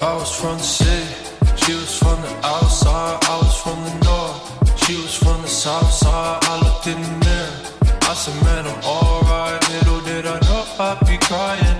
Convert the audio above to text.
I was from the city, she was from the outside. I was from the north, she was from the south side. I looked in the mirror, I said, man, I'm alright. Little did I know I'd be crying.